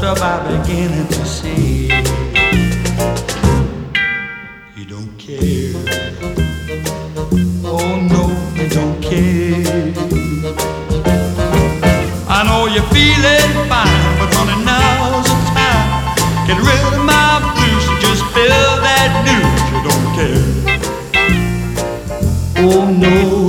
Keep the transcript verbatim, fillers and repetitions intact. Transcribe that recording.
about beginning to see you don't care. Oh no, you don't care. I know you're feeling fine, but honey, now's the time. Get rid of my blues and just feel that news. You don't care. Oh no.